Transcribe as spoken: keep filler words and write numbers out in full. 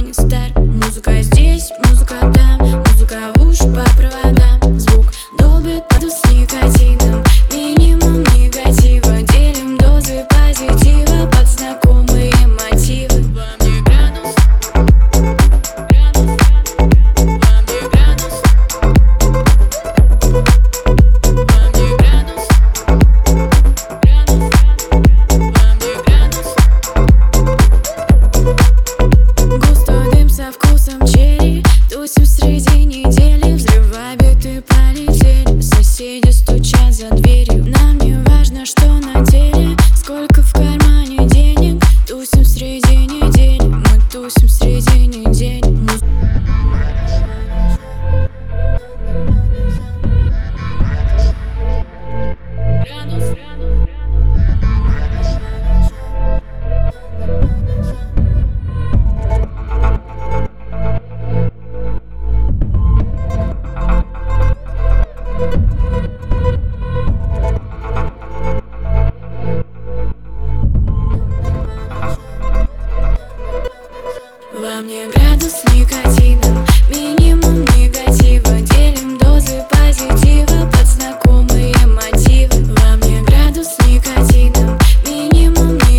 не старь. Музыка здесь, музыка там, музыка в уши по проводам. Звук долбит воду с никотином, минимум негатива. Делим дозы позитива под знакомые мотивы. Во мне градус, градус, во мне градус, во мне градус, градус, во мне градус. Густой дым со вкусом черри, тусим среди недели. Взрывай биты, полетели, соседи стучат за дверью. Нам не важно, что на деле, сколько в кармане денег. Тусим среди недели, мы тусим среди недели. Муз- Градус, градус. Во мне градус с никотином, меня